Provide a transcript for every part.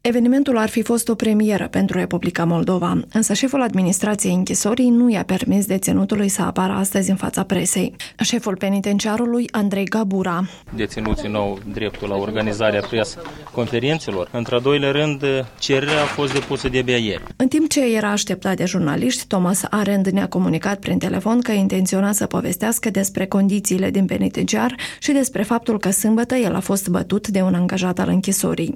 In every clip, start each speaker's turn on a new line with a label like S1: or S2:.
S1: Evenimentul ar fi fost o premieră pentru Republica Moldova, însă șeful administrației închisorii nu i-a permis deținutului să apară astăzi în fața presei. Șeful penitenciarului, Andrei Gabura.
S2: Deținuții nu au dreptul la organizarea conferințelor. Într-al doilea rând, cererea a fost depusă de-abia ieri.
S1: În timp ce era așteptat de jurnaliști, Thomas Arend ne-a comunicat prin telefon că intenționa să povestească despre condițiile din penitenciar și despre faptul că sâmbătă el a fost bătut de un angajat al închisorii.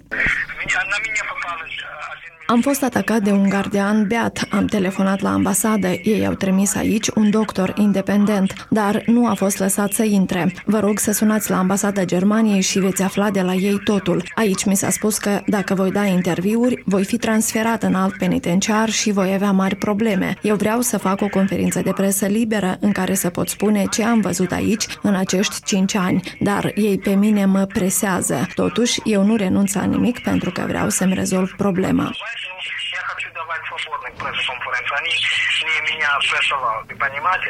S1: Am fost atacat de un gardian beat, am telefonat la ambasadă, ei au trimis aici un doctor independent, dar nu a fost lăsat să intre. Vă rog să sunați la ambasada Germaniei și veți afla de la ei totul. Aici mi s-a spus că dacă voi da interviuri, voi fi transferat în alt penitenciar și voi avea mari probleme. Eu vreau să fac o conferință de presă liberă în care să pot spune ce am văzut aici în acești 5 ani, dar ei pe mine mă presează. Totuși, eu nu renunț la nimic pentru că vreau să-mi rezolv problema.
S3: Я хочу давать свободных пресс-конференций. Они не меня прессовали, вы понимаете?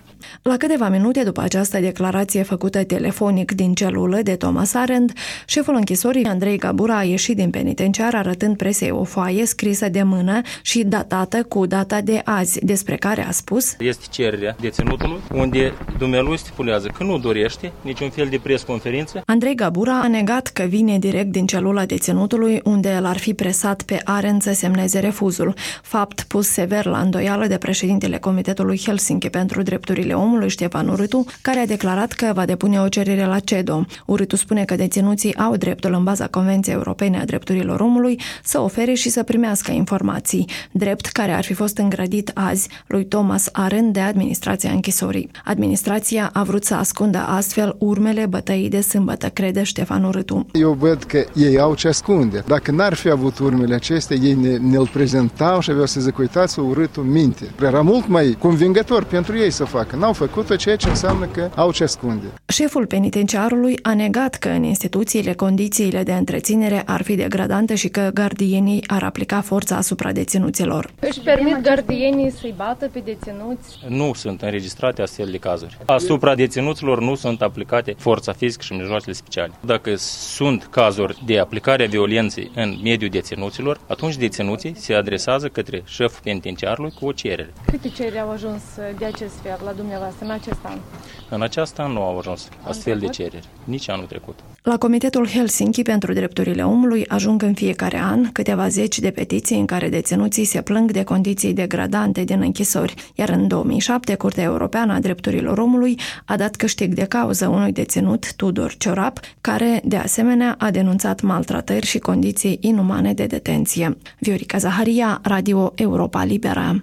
S1: La câteva minute după această declarație făcută telefonic din celulă de Thomas Arend, șeful închisorii Andrei Gabura a ieșit din penitenciar arătând presei o foaie scrisă de mână și datată cu data de azi, despre care a spus:
S2: Este cererea deținutului, unde dumnealui stipulează că nu dorește niciun fel de presconferință.
S1: Andrei Gabura a negat că vine direct din celula deținutului, unde el ar fi presat pe Arend să semneze refuzul, fapt pus sever la îndoială de președintele Comitetului Helsinki pentru Drepturile Omului, Ștefan Urâtu, care a declarat că va depune o cerere la CEDO. Urâtu spune că deținuții au dreptul în baza Convenției Europene a Drepturilor Omului să ofere și să primească informații, drept care ar fi fost îngrădit azi lui Thomas Arend de administrația închisorii. Administrația a vrut să ascundă astfel urmele bătăii de sâmbătă, crede Ștefan Urâtu.
S4: Eu văd că ei au ce ascunde. Dacă n-ar fi avut urmele acestea, ei ne-l prezentau și aveau să zic, uitați, Urâtu minte. Era mult mai convingător pentru ei să facă. N-au făcut-o, ceea ce înseamnă că au ce ascunde.
S1: Șeful penitenciarului a negat că în instituțiile condițiile de întreținere ar fi degradante și că gardienii ar aplica forța asupra deținuților.
S5: Își permit gardienii să-i bată pe deținuți?
S2: Nu sunt înregistrate astfel de cazuri. Asupra deținuților nu sunt aplicate forța fizică și mijloacele speciale. Dacă sunt cazuri de aplicare a violenței în mediul deținuților, atunci deținuții se adresează către șeful penitenciarului cu o cerere.
S5: Câte cereri au ajuns de acest fel la dumneavoastră în acest an?
S2: În acest an nu au ajuns astfel de cereri, nici anul trecut.
S1: La Comitetul Helsinki pentru Drepturile Omului ajung în fiecare an câteva zeci de petiții în care deținuții se plâng de condiții degradante din închisori, iar în 2007 Curtea Europeană a Drepturilor Omului a dat câștig de cauză unui deținut, Tudor Ciorap, care de asemenea a denunțat maltratări și condiții inumane de detenție. Viorica Zaharia, Radio Europa Liberă.